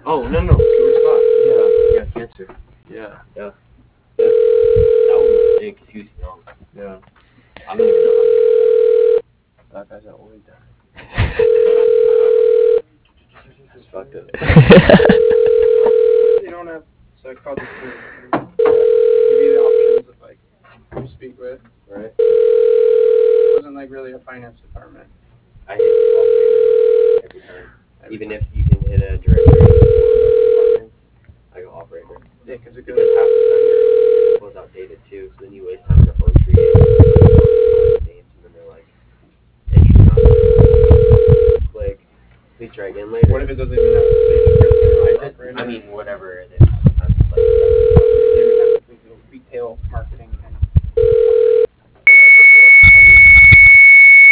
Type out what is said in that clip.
Oh, no. George Scott. Yeah, cancer. Yeah. That was a mistake because he was young. Yeah. I don't even know how that guy's always done. That's fucked up. You don't have, so I called the team. Give you the options of like who you speak with. Right. It wasn't like really a finance department. I hit the operator every time. Even if you can hit a directory or departments, I go operator. Yeah, because Because half the time your info's outdated too, so then you waste time on the phone creating names, and then they're like, entry not click. Please try again later. What if it doesn't even have? They just press the I mean, whatever it is.